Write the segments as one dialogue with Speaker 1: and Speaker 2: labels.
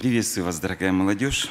Speaker 1: Приветствую вас, дорогая молодежь.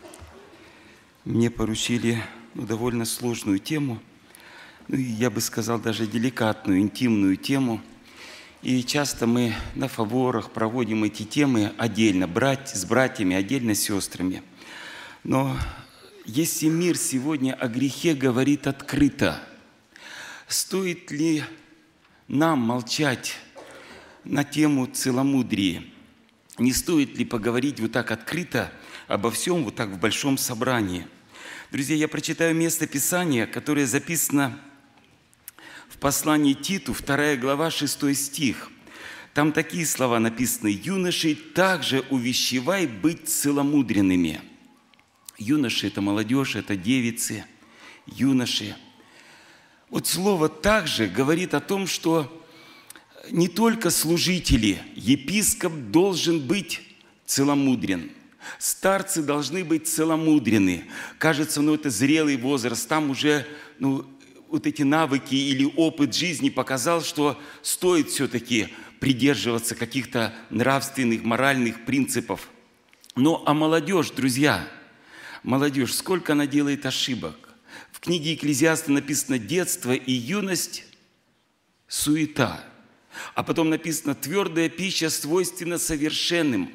Speaker 1: Мне поручили довольно сложную тему, я бы сказал, даже деликатную, интимную тему. И часто мы на фаворах проводим эти темы отдельно, с братьями, отдельно с сестрами. Но если мир сегодня о грехе говорит открыто, стоит ли нам молчать на тему целомудрия? Не стоит ли поговорить вот так открыто обо всем, вот так в большом собрании? Друзья, я прочитаю место Писания, которое записано в послании Титу, 2 глава, 6 стих. Там такие слова написаны: «Юношей также увещевай быть целомудренными». Юноши – это молодежь, это девицы, юноши. Вот слово «также» говорит о том, что не только служители, епископ должен быть целомудрен. Старцы должны быть целомудрены. Кажется, это зрелый возраст, там уже вот эти навыки или опыт жизни показал, что стоит все-таки придерживаться каких-то нравственных, моральных принципов. А молодежь, друзья, молодежь, сколько она делает ошибок. В книге Екклезиаста написано: детство и юность – суета. А потом написано: твердая пища свойственна совершенным.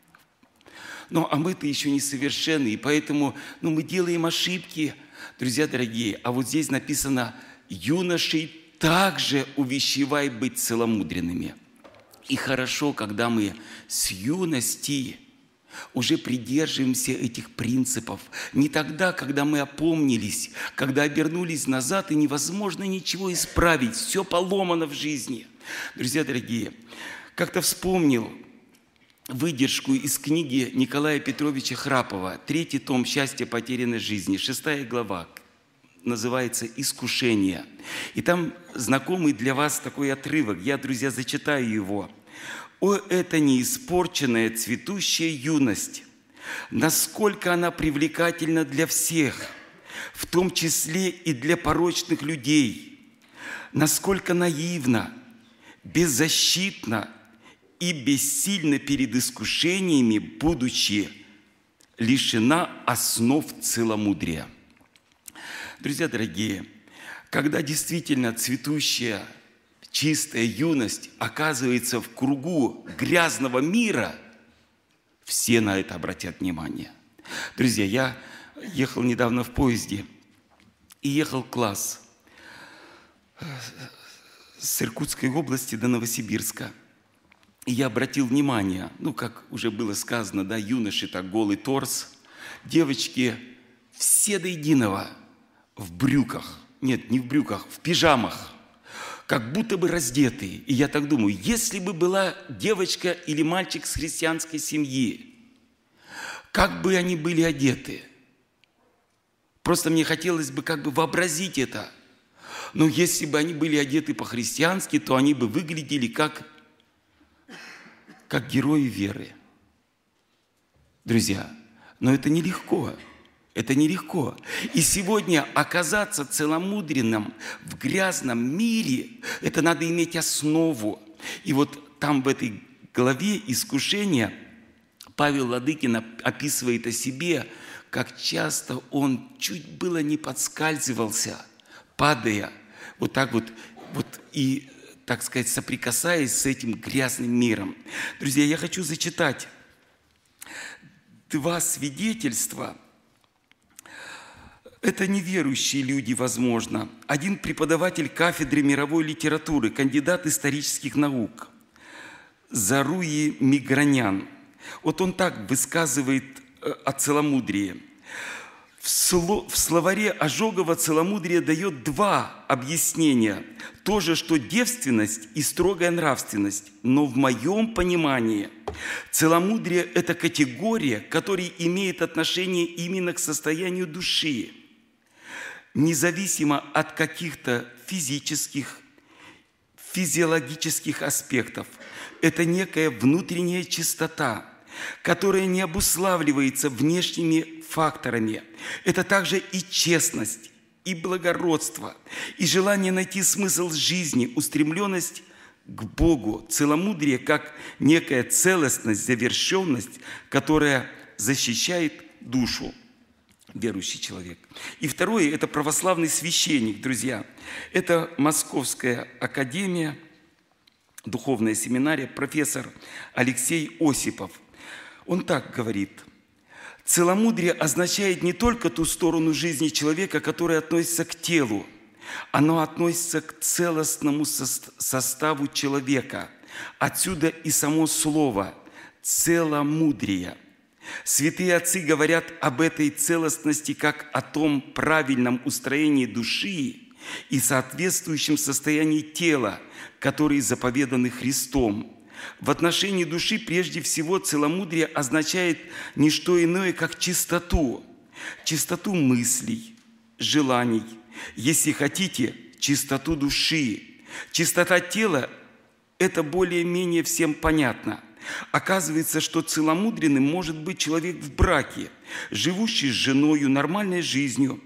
Speaker 1: А мы-то еще не совершенны, и поэтому мы делаем ошибки, друзья дорогие. А вот здесь написано: юношей также увещевай быть целомудренными. И хорошо, когда мы с юности уже придерживаемся этих принципов. Не тогда, когда мы опомнились, когда обернулись назад, и невозможно ничего исправить, все поломано в жизни. Друзья дорогие, как-то вспомнил выдержку из книги Николая Петровича Храпова, 3 том «Счастье потерянной жизни», 6 глава, называется «Искушение». И там знакомый для вас такой отрывок, я, друзья, зачитаю его. «О, это неиспорченная цветущая юность! Насколько она привлекательна для всех, в том числе и для порочных людей! Насколько наивна, беззащитна и бессильна перед искушениями, будучи лишена основ целомудрия». Друзья дорогие, когда действительно цветущая, чистая юность оказывается в кругу грязного мира, все на это обратят внимание. Друзья, я ехал недавно в поезде, и ехал класс с Иркутской области до Новосибирска. И я обратил внимание, как уже было сказано, юноши, так голый торс, девочки все до единого в брюках, нет, не в брюках, в пижамах, как будто бы раздетые. И я так думаю, если бы была девочка или мальчик с христианской семьи, как бы они были одеты? Просто мне хотелось бы вообразить это. Но если бы они были одеты по-христиански, то они бы выглядели как герои веры. Друзья, но это нелегко. Это нелегко. И сегодня оказаться целомудренным в грязном мире, это надо иметь основу. И вот там в этой главе «Искушение» Павел Ладыкин описывает о себе, как часто он чуть было не подскальзывался, падая, вот так вот и, так сказать, соприкасаясь с этим грязным миром. Друзья, я хочу зачитать 2 свидетельства. Это неверующие люди, возможно. Один преподаватель кафедры мировой литературы, кандидат исторических наук, Заруи Мигранян. Вот он так высказывает о целомудрии. В словаре Ожогова целомудрие дает 2 объяснения. То же, что девственность и строгая нравственность. Но в моем понимании целомудрие – это категория, которая имеет отношение именно к состоянию души, независимо от каких-то физиологических аспектов. Это некая внутренняя чистота, которая не обуславливается внешними факторами. Это также и честность, и благородство, и желание найти смысл жизни, устремленность к Богу. Целомудрие как некая целостность, завершенность, которая защищает душу, верующий человек. И второе – это православный священник, друзья. Это Московская академия, духовная семинария, профессор Алексей Осипов. Он так говорит: целомудрие означает не только ту сторону жизни человека, которая относится к телу, оно относится к целостному составу человека. Отсюда и само слово «целомудрие». Святые отцы говорят об этой целостности как о том правильном устроении души и соответствующем состоянии тела, которые заповеданы Христом. В отношении души прежде всего целомудрие означает не что иное, как чистоту. Чистоту мыслей, желаний, если хотите, чистоту души. Чистота тела – это более-менее всем понятно. Оказывается, что целомудренным может быть человек в браке, живущий с женою нормальной жизнью.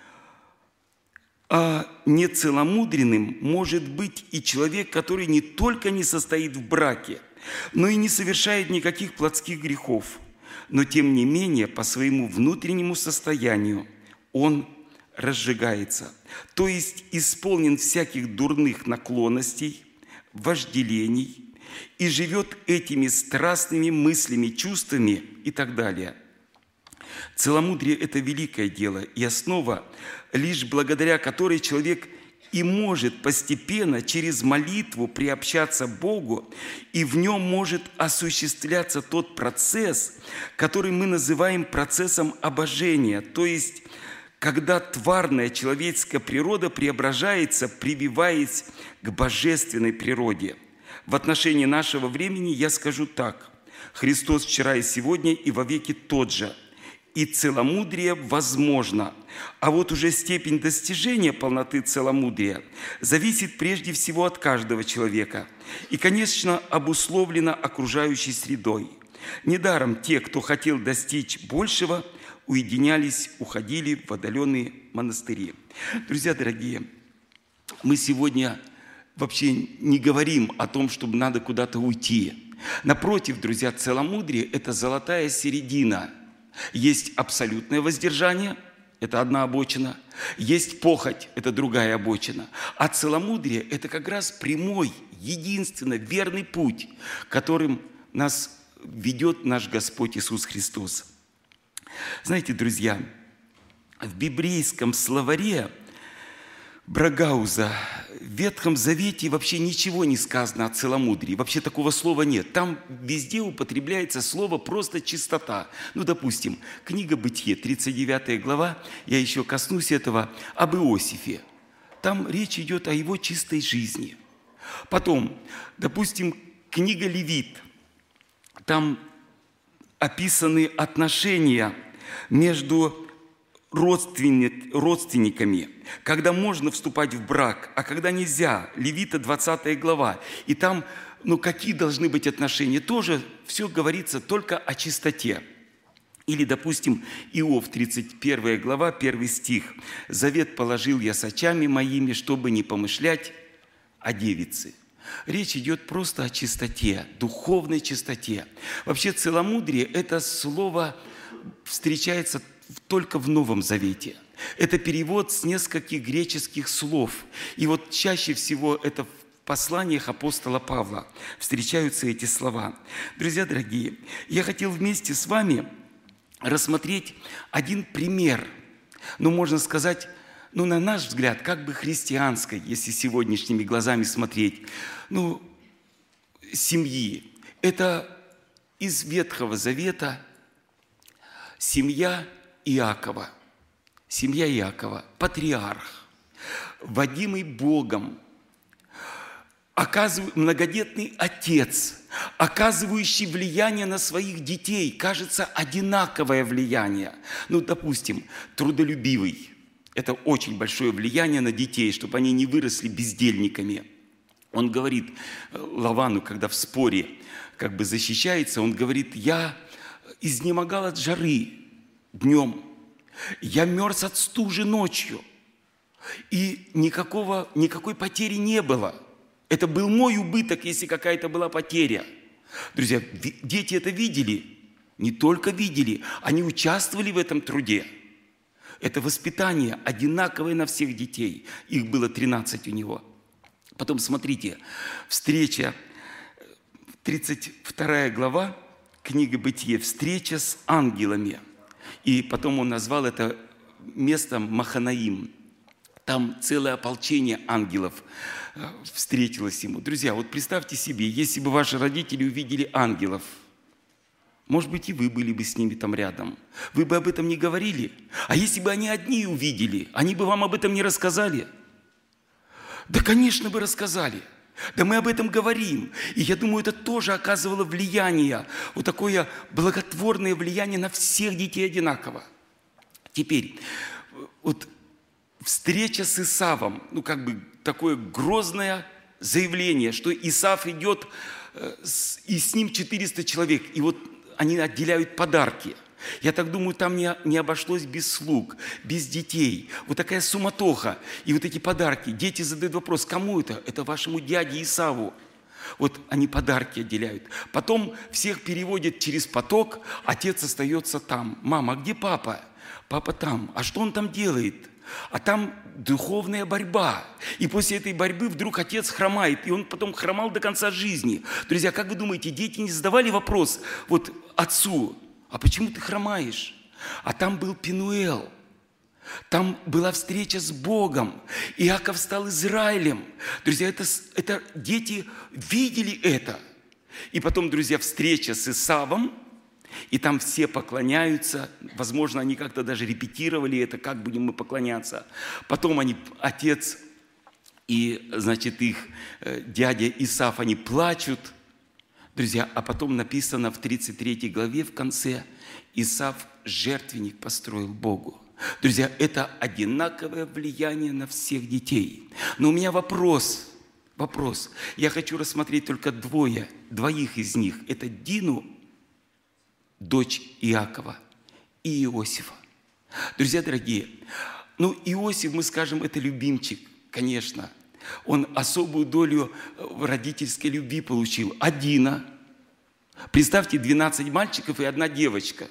Speaker 1: А нецеломудренным может быть и человек, который не только не состоит в браке, но и не совершает никаких плотских грехов. Но тем не менее, по своему внутреннему состоянию он разжигается, то есть исполнен всяких дурных наклонностей, вожделений и живет этими страстными мыслями, чувствами и так далее. Целомудрие – это великое дело и основа, лишь благодаря которой человек и может постепенно через молитву приобщаться к Богу, и в нем может осуществляться тот процесс, который мы называем процессом обожения, то есть когда тварная человеческая природа преображается, прививаясь к божественной природе. В отношении нашего времени я скажу так: Христос вчера и сегодня и вовеки тот же. И целомудрие возможно. А вот уже степень достижения полноты целомудрия зависит прежде всего от каждого человека и, конечно, обусловлена окружающей средой. Недаром те, кто хотел достичь большего, уединялись, уходили в отдаленные монастыри. Друзья дорогие, мы сегодня вообще не говорим о том, чтобы надо куда-то уйти. Напротив, друзья, целомудрие – это золотая середина. Есть абсолютное воздержание – это одна обочина. Есть похоть – это другая обочина. А целомудрие – это как раз прямой, единственно верный путь, которым нас ведет наш Господь Иисус Христос. Знаете, друзья, в библейском словаре Брагауза в Ветхом Завете вообще ничего не сказано о целомудрии. Вообще такого слова нет. Там везде употребляется слово просто чистота. Ну, допустим, книга Бытие, 39 глава, я еще коснусь этого, об Иосифе. Там речь идет о его чистой жизни. Потом, допустим, книга Левит. Там описаны отношения между родственниками, когда можно вступать в брак, а когда нельзя. Левита, 20 глава. И там, какие должны быть отношения? Тоже все говорится только о чистоте. Или, допустим, Иов, 31 глава, 1 стих. «Завет положил я с очами моими, чтобы не помышлять о девице». Речь идет просто о чистоте, духовной чистоте. Вообще целомудрие – это слово встречается только в Новом Завете. Это перевод с нескольких греческих слов. И вот чаще всего это в посланиях апостола Павла встречаются эти слова. Друзья дорогие, я хотел вместе с вами рассмотреть один пример, можно сказать, на наш взгляд, как бы христианской, если сегодняшними глазами смотреть, семьи. Это из Ветхого Завета семья Иакова. Семья Иакова, патриарх, водимый Богом, многодетный отец, оказывающий влияние на своих детей, кажется, одинаковое влияние. Допустим, трудолюбивый. Это очень большое влияние на детей, чтобы они не выросли бездельниками. Он говорит Лавану, когда в споре защищается, он говорит: «Я изнемогал от жары днем, я мерз от стужи ночью, и никакой потери не было». Это был мой убыток, если какая-то была потеря. Друзья, дети это видели. Не только видели, они участвовали в этом труде. Это воспитание одинаковое на всех детей. Их было 13 у него. Потом смотрите, встреча, 32 глава, книга Бытие, встреча с ангелами. И потом он назвал это местом Маханаим. Там целое ополчение ангелов встретилось ему. Друзья, вот представьте себе, если бы ваши родители увидели ангелов, может быть, и вы были бы с ними там рядом. Вы бы об этом не говорили. А если бы они одни увидели, они бы вам об этом не рассказали? Да, конечно, бы рассказали. Да мы об этом говорим. И я думаю, это тоже оказывало влияние, вот такое благотворное влияние на всех детей одинаково. Теперь, вот встреча с Исавом, такое грозное заявление, что Исав идет, и с ним 400 человек, и вот они отделяют подарки. Я так думаю, там не обошлось без слуг, без детей. Вот такая суматоха. И вот эти подарки. Дети задают вопрос, кому это? Это вашему дяде Исаву. Вот они подарки отделяют. Потом всех переводят через поток, отец остается там. Мама, а где папа? Папа там. А что он там делает? А там духовная борьба. И после этой борьбы вдруг отец хромает. И он потом хромал до конца жизни. Друзья, как вы думаете, дети не задавали вопрос вот отцу, а почему ты хромаешь? А там был Пенуэл. Там была встреча с Богом. Иаков стал Израилем. Друзья, это дети видели это. И потом, друзья, встреча с Исавом. И там все поклоняются. Возможно, они как-то даже репетировали это, как будем мы поклоняться. Потом отец и, значит, их дядя Исав, они плачут. Друзья, а потом написано в 33 главе в конце, Исав жертвенник построил Богу. Друзья, это одинаковое влияние на всех детей. Но у меня вопрос. Я хочу рассмотреть только двоих из них. Это Дину, дочь Иакова, и Иосифа. Друзья дорогие, Иосиф, мы скажем, это любимчик, конечно. Он особую долю родительской любви получил. А Дина? Представьте, 12 мальчиков и 1 девочка.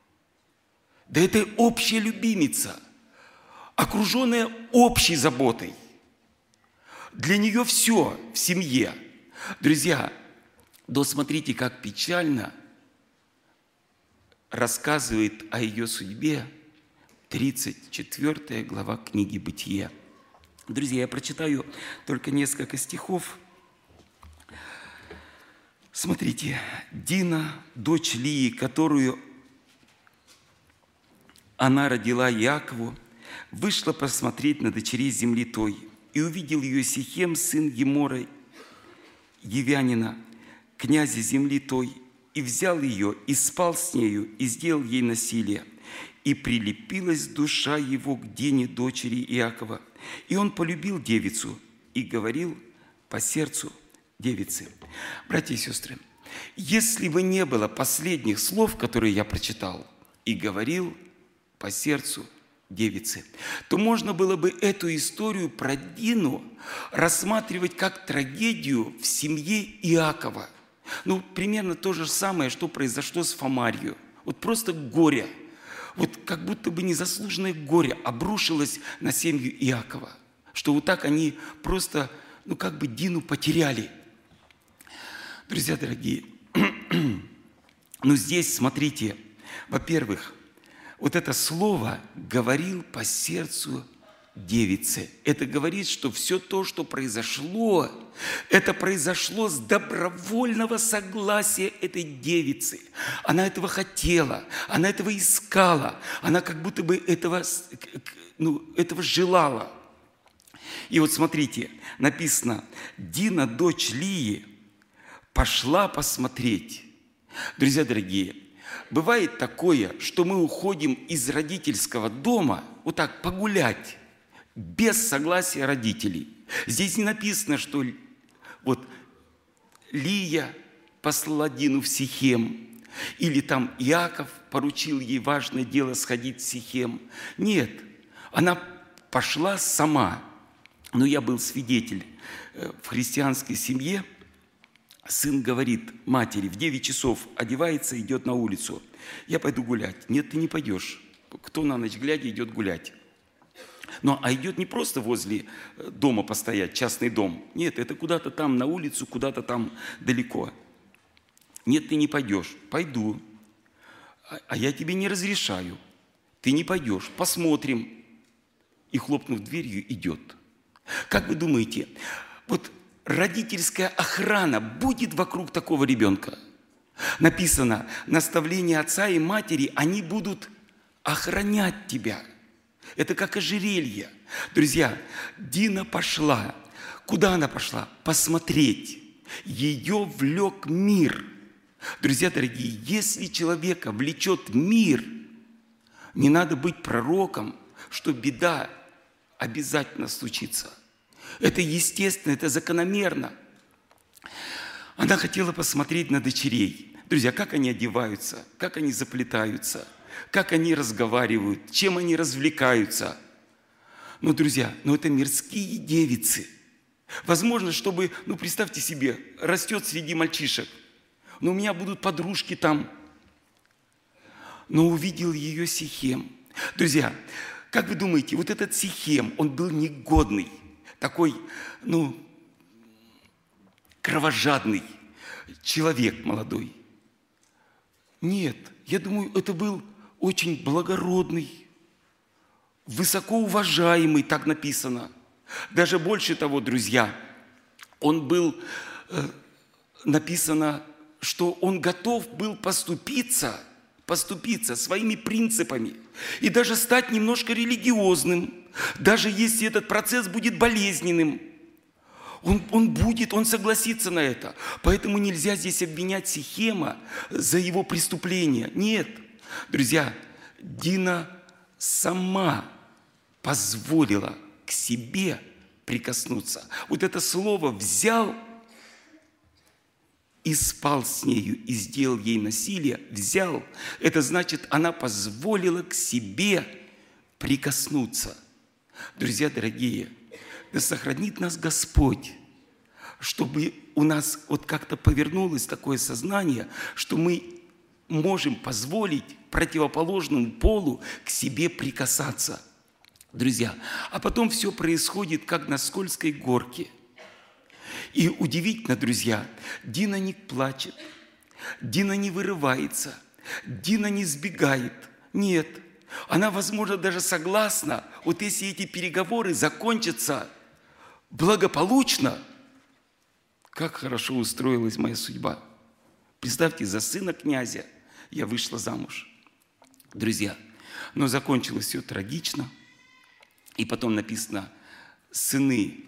Speaker 1: Да это общая любимица, окруженная общей заботой. Для нее все в семье. Друзья, смотрите, как печально рассказывает о ее судьбе 34 глава книги Бытие. Друзья, я прочитаю только несколько стихов. Смотрите, Дина, дочь Лии, которую она родила Иакову, вышла посмотреть на дочерей земли той, и увидел ее Сихем, сын Емора, Евянина, князя земли той, и взял ее, и спал с нею, и сделал ей насилие. И прилепилась душа его к Дине, дочери Иакова. И он полюбил девицу и говорил по сердцу девицы. Братья и сестры, если бы не было последних слов, которые я прочитал, и говорил по сердцу девицы, то можно было бы эту историю про Дину рассматривать как трагедию в семье Иакова. Примерно то же самое, что произошло с Фомарью. Вот просто горе. Вот как будто бы незаслуженное горе обрушилось на семью Иакова. Что вот так они просто, Дину потеряли. Друзья дорогие, здесь, смотрите, во-первых, вот это слово «говорил по сердцу девицы». Это говорит, что все то, что произошло, это произошло с добровольного согласия этой девицы. Она этого хотела, она этого искала, она как будто бы этого желала. И вот смотрите, написано, Дина, дочь Лии, пошла посмотреть. Друзья дорогие, бывает такое, что мы уходим из родительского дома вот так погулять, без согласия родителей. Здесь не написано, что вот Лия послала Дину в Сихем, или там Иаков поручил ей важное дело сходить в Сихем. Нет, она пошла сама. Но я был свидетель в христианской семье. Сын говорит матери, в 9 часов одевается, идет на улицу. Я пойду гулять. Нет, ты не пойдешь. Кто на ночь глядя идет гулять? Ну, а идет не просто возле дома постоять, частный дом. Нет, это куда-то там на улицу, куда-то там далеко. Нет, ты не пойдешь. Пойду. А я тебе не разрешаю. Ты не пойдешь. Посмотрим. И, хлопнув дверью, идет. Как вы думаете, вот родительская охрана будет вокруг такого ребенка? Написано, наставления отца и матери, они будут охранять тебя. Это как ожерелье. Друзья, Дина пошла. Куда она пошла? Посмотреть. Ее влек мир. Друзья дорогие, если человека влечет мир, не надо быть пророком, что беда обязательно случится. Это естественно, это закономерно. Она хотела посмотреть на дочерей. Друзья, как они одеваются, как они заплетаются, как они разговаривают, чем они развлекаются. Но, друзья, это мирские девицы. Возможно, чтобы, представьте себе, растет среди мальчишек. Но у меня будут подружки там. Но увидел ее Сихем. Друзья, как вы думаете, вот этот Сихем, он был негодный, такой, кровожадный человек молодой. Нет, я думаю, это был очень благородный, высокоуважаемый, так написано. Даже больше того, друзья, он был, написано, что он готов был поступиться своими принципами и даже стать немножко религиозным, даже если этот процесс будет болезненным. Он согласится на это. Поэтому нельзя здесь обвинять Сихема за его преступление. Нет, друзья, Дина сама позволила к себе прикоснуться. Вот это слово «взял» и спал с нею, и сделал ей насилие, взял. Это значит, она позволила к себе прикоснуться. Друзья дорогие, да сохранит нас Господь, чтобы у нас вот как-то повернулось такое сознание, что мы можем позволить противоположному полу к себе прикасаться. Друзья, а потом все происходит, как на скользкой горке. И удивительно, друзья, Дина не плачет, Дина не вырывается, Дина не сбегает. Нет, она, возможно, даже согласна, вот если эти переговоры закончатся благополучно, как хорошо устроилась моя судьба. Представьте, за сына князя я вышла замуж. Друзья, но закончилось все трагично. И потом написано, сыны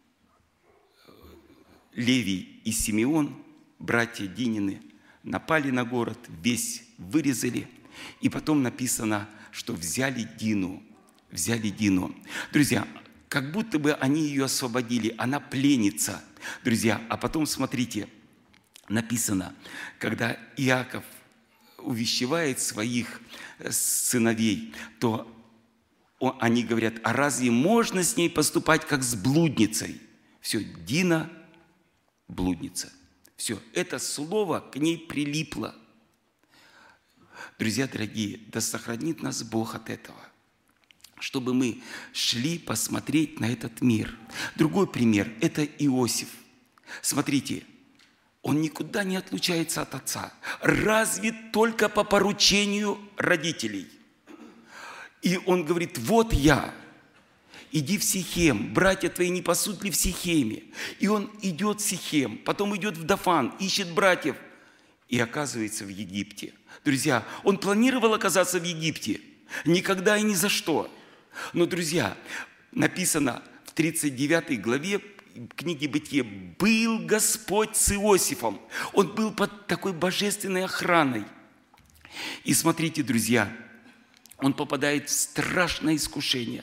Speaker 1: Левий и Симеон, братья Динины, напали на город, весь вырезали. И потом написано, что взяли Дину. Друзья, как будто бы они ее освободили, она пленница. Друзья, а потом смотрите, написано, когда Иаков увещевает своих сыновей, то они говорят, а разве можно с ней поступать, как с блудницей? Все, Дина – блудница. Все, это слово к ней прилипло. Друзья дорогие, да сохранит нас Бог от этого, чтобы мы шли посмотреть на этот мир. Другой пример – это Иосиф. Смотрите, он никуда не отлучается от отца, разве только по поручению родителей. И он говорит, вот я, иди в Сихем, братья твои не пасут ли в Сихеме? И он идет в Сихем, потом идет в Дофан, ищет братьев и оказывается в Египте. Друзья, он планировал оказаться в Египте, никогда и ни за что. Но, друзья, написано в 39 главе книги Бытия, был Господь с Иосифом. Он был под такой божественной охраной. И смотрите, друзья, он попадает в страшное искушение.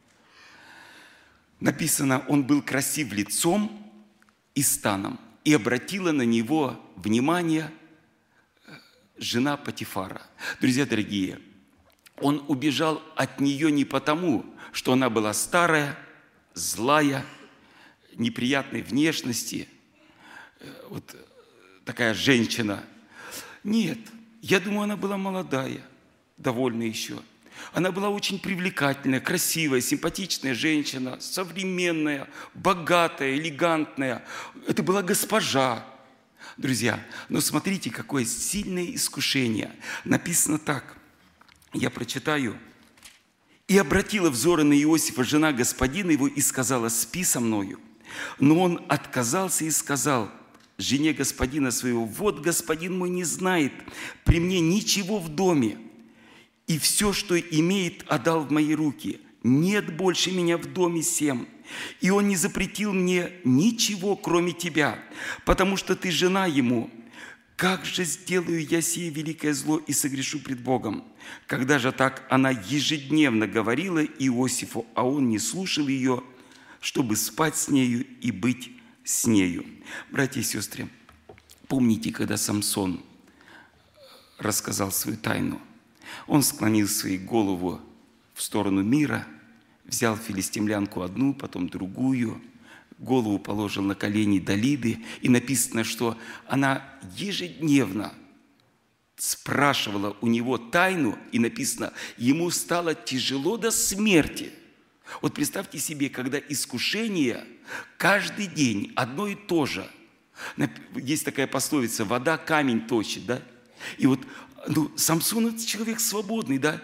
Speaker 1: Написано, он был красив лицом и станом, и обратила на него внимание жена Потифара. Друзья дорогие, он убежал от нее не потому, что она была старая, злая, неприятной внешности, вот такая женщина. Нет, я думаю, она была молодая, довольно еще. Она была очень привлекательная, красивая, симпатичная женщина, современная, богатая, элегантная. Это была госпожа. Друзья, но смотрите, какое сильное искушение. Написано так, я прочитаю. «И обратила взоры на Иосифа жена господина его и сказала: спи со мною. Но он отказался и сказал жене господина своего: вот господин мой не знает при мне ничего в доме, и все, что имеет, отдал в мои руки. Нет больше меня в доме сем. И он не запретил мне ничего, кроме тебя, потому что ты жена ему. Как же сделаю я сие великое зло и согрешу пред Богом? Когда же так она ежедневно говорила Иосифу, а он не слушал ее, чтобы спать с нею и быть с нею». Братья и сестры, помните, когда Самсон рассказал свою тайну? Он склонил свою голову в сторону мира, взял филистимлянку одну, потом другую, голову положил на колени Далиды, и написано, что она ежедневно спрашивала у него тайну, и написано, ему стало тяжело до смерти. Вот представьте себе, когда искушение каждый день одно и то же. Есть такая пословица: вода камень точит, да? И вот Самсон – это человек свободный, да?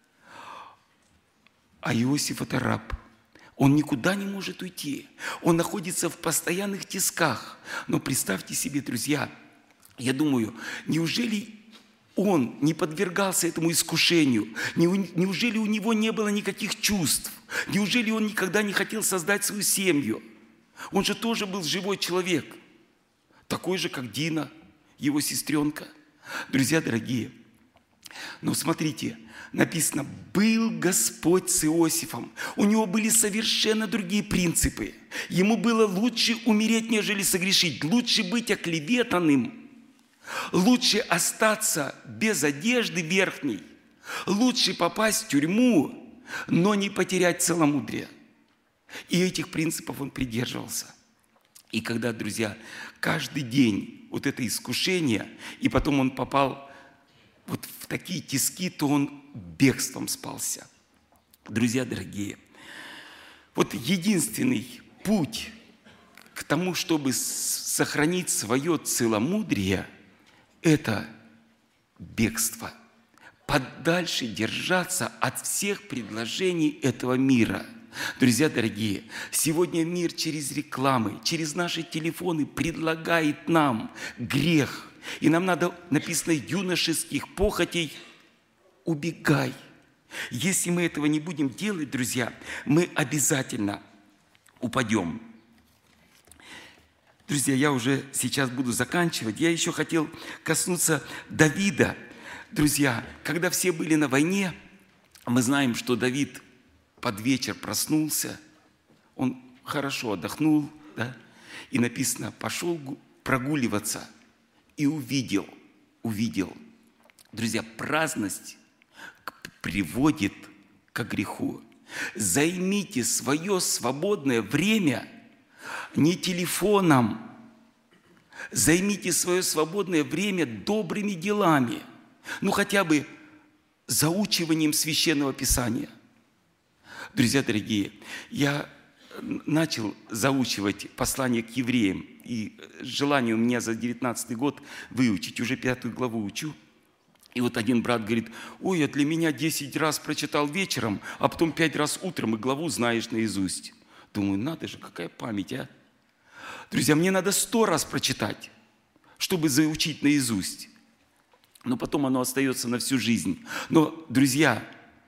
Speaker 1: А Иосиф – это раб. Он никуда не может уйти. Он находится в постоянных тисках. Но представьте себе, друзья, я думаю, неужели он не подвергался этому искушению? Неужели у него не было никаких чувств? Неужели он никогда не хотел создать свою семью? Он же тоже был живой человек, такой же, как Дина, его сестренка. Друзья дорогие, но смотрите, написано: «Был Господь с Иосифом». У него были совершенно другие принципы. Ему было лучше умереть, нежели согрешить. Лучше быть оклеветанным. Лучше остаться без одежды верхней. Лучше попасть в тюрьму, но не потерять целомудрие. И этих принципов он придерживался. И когда, друзья, каждый день вот это искушение, и потом он попал вот в такие тиски, то он бегством спался. Друзья дорогие, вот единственный путь к тому, чтобы сохранить свое целомудрие, это бегство. Подальше держаться от всех предложений этого мира. Друзья дорогие, сегодня мир через рекламы, через наши телефоны предлагает нам грех. И нам надо, написано, юношеских похотей убегай. Если мы этого не будем делать, друзья, мы обязательно упадем. Друзья, я уже сейчас буду заканчивать. Я еще хотел коснуться Давида. Друзья, когда все были на войне, мы знаем, что Давид под вечер проснулся, он хорошо отдохнул, да? И написано, пошел прогуливаться и увидел. Друзья, праздность приводит к греху. Займите свое свободное время не телефоном, займите свое свободное время добрыми делами, ну хотя бы заучиванием Священного Писания. Друзья дорогие, я начал заучивать послание к евреям, и желание у меня за 19 год выучить, уже 5 главу учу. И вот один брат говорит, ой, я для меня 10 раз прочитал вечером, а потом 5 раз утром, и главу знаешь наизусть. Думаю, надо же, какая память, а? Друзья, мне надо 100 раз прочитать, чтобы заучить наизусть. Но потом оно остается на всю жизнь. Но, друзья,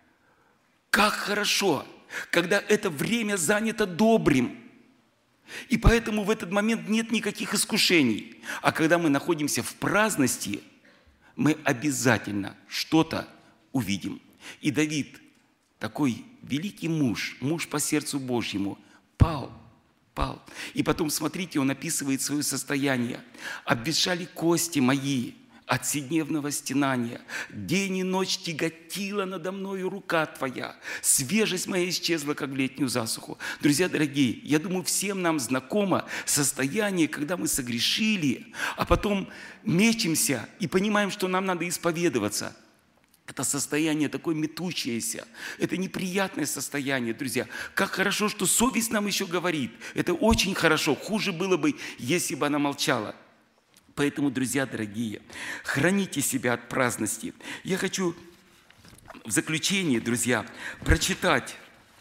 Speaker 1: как хорошо, когда это время занято добрым. И поэтому в этот момент нет никаких искушений. А когда мы находимся в праздности, мы обязательно что-то увидим. И Давид, такой великий муж по сердцу Божьему, пал. И потом, смотрите, он описывает свое состояние. «Обветшали кости мои от вседневного стенания. День и ночь тяготила надо мною рука Твоя. Свежесть моя исчезла, как в летнюю засуху. Друзья дорогие, я думаю, всем нам знакомо состояние, когда мы согрешили, а потом мечемся и понимаем, что нам надо исповедоваться. Это состояние такое метущееся. Это неприятное состояние, друзья. Как хорошо, что совесть нам еще говорит. Это очень хорошо. Хуже было бы, если бы она молчала. Поэтому, друзья дорогие, храните себя от праздности. Я хочу в заключение, друзья, прочитать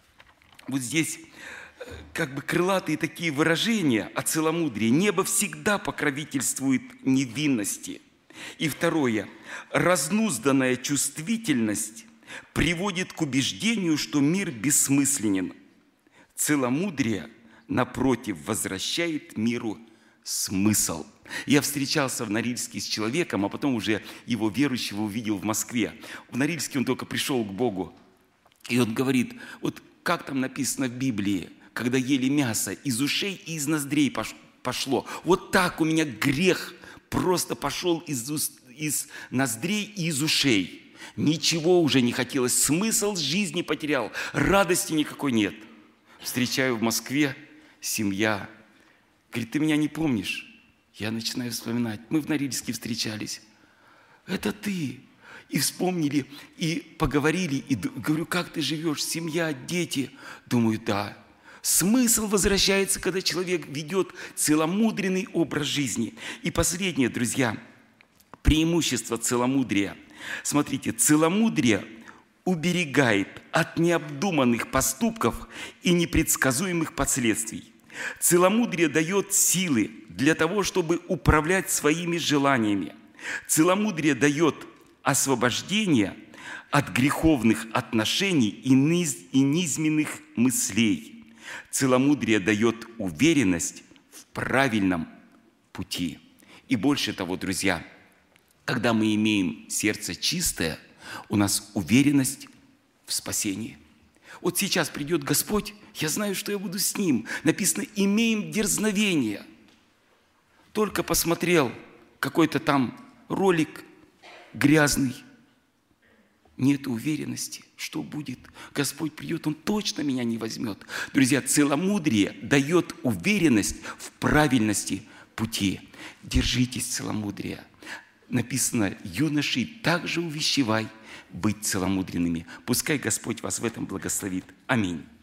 Speaker 1: вот здесь как бы крылатые такие выражения о целомудрии. Небо всегда покровительствует невинности. И второе. Разнузданная чувствительность приводит к убеждению, что мир бессмысленен. Целомудрие, напротив, возвращает миру смысл. Я встречался в Норильске с человеком, а потом уже его верующего увидел в Москве. В Норильске он только пришел к Богу. И он говорит, вот как там написано в Библии, когда ели мясо, из ушей и из ноздрей пошло. Вот так у меня грех просто пошел из ноздрей и из ушей. Ничего уже не хотелось, смысл жизни потерял, радости никакой нет. Встречаю в Москве, семья. Говорит, ты меня не помнишь? Я начинаю вспоминать. Мы в Норильске встречались. Это ты. И вспомнили, и поговорили, и говорю, как ты живешь, семья, дети? Думаю, да. Смысл возвращается, когда человек ведет целомудренный образ жизни. И последнее, друзья, преимущество целомудрия. Смотрите, целомудрие уберегает от необдуманных поступков и непредсказуемых последствий. Целомудрие дает силы для того, чтобы управлять своими желаниями. Целомудрие дает освобождение от греховных отношений и низменных мыслей. Целомудрие дает уверенность в правильном пути. И больше того, друзья, когда мы имеем сердце чистое, у нас уверенность в спасении. Вот сейчас придет Господь, я знаю, что я буду с Ним. Написано, имеем дерзновение. Только посмотрел какой-то там ролик грязный. Нет уверенности, что будет. Господь придет, Он точно меня не возьмет. Друзья, целомудрие дает уверенность в правильности пути. Держитесь целомудрия. Написано, юноши, также увещевай быть целомудренными. Пускай Господь вас в этом благословит. Аминь.